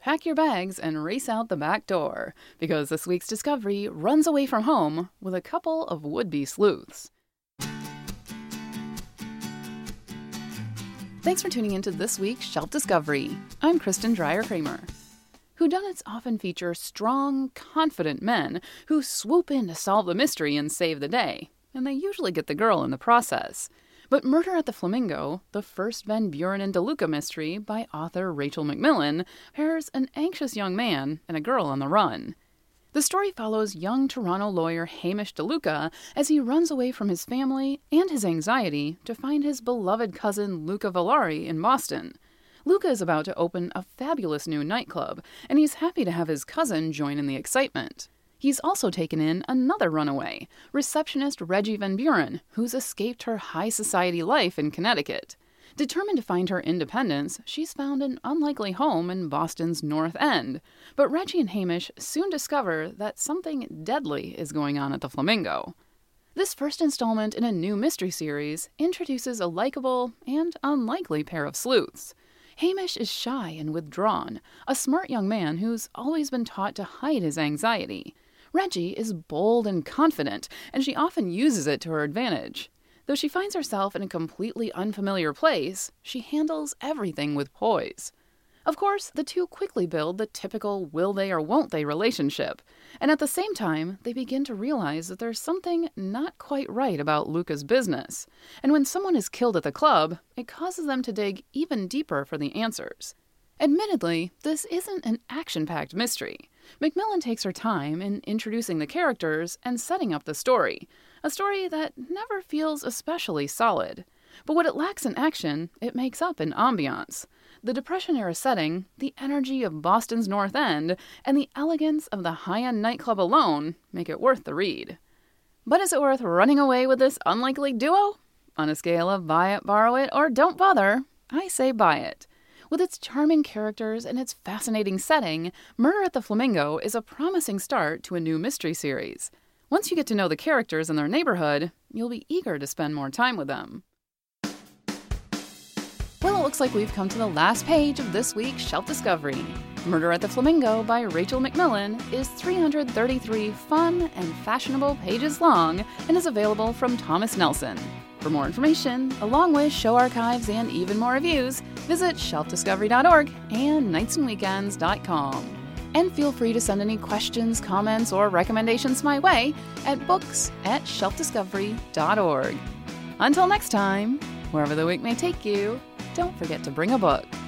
pack your bags and race out the back door, because this week's discovery runs away from home with a couple of would-be sleuths. Thanks for tuning into this week's Shelf Discovery. I'm Kristen Dreyer-Kramer. Whodunits often feature strong, confident men who swoop in to solve the mystery and save the day, and they usually get the girl in the process. But Murder at the Flamingo, the first Van Buren and DeLuca mystery by author Rachel McMillan, pairs an anxious young man and a girl on the run. The story follows young Toronto lawyer Hamish DeLuca as he runs away from his family and his anxiety to find his beloved cousin Luca Villari in Boston. Luca is about to open a fabulous new nightclub, and he's happy to have his cousin join in the excitement. He's also taken in another runaway, receptionist Reggie Van Buren, who's escaped her high society life in Connecticut. Determined to find her independence, she's found an unlikely home in Boston's North End. But Reggie and Hamish soon discover that something deadly is going on at the Flamingo. This first installment in a new mystery series introduces a likable and unlikely pair of sleuths. Hamish is shy and withdrawn, a smart young man who's always been taught to hide his anxiety. Reggie is bold and confident, and she often uses it to her advantage. Though she finds herself in a completely unfamiliar place, she handles everything with poise. Of course, the two quickly build the typical will they or won't they relationship, and at the same time, they begin to realize that there's something not quite right about Luca's business. And when someone is killed at the club, it causes them to dig even deeper for the answers. Admittedly, this isn't an action-packed mystery. McMillan takes her time in introducing the characters and setting up the story, a story that never feels especially solid. But what it lacks in action, it makes up in ambiance. The Depression-era setting, the energy of Boston's North End, and the elegance of the high-end nightclub alone make it worth the read. But is it worth running away with this unlikely duo? On a scale of buy it, borrow it, or don't bother, I say buy it. With its charming characters and its fascinating setting, Murder at the Flamingo is a promising start to a new mystery series. Once you get to know the characters and their neighborhood, you'll be eager to spend more time with them. Well, it looks like we've come to the last page of this week's Shelf Discovery. Murder at the Flamingo by Rachel McMillan is 333 fun and fashionable pages long and is available from Thomas Nelson. For more information, along with show archives and even more reviews, visit shelfdiscovery.org and nightsandweekends.com. And feel free to send any questions, comments, or recommendations my way at books@shelfdiscovery.org. Until next time, wherever the week may take you, don't forget to bring a book.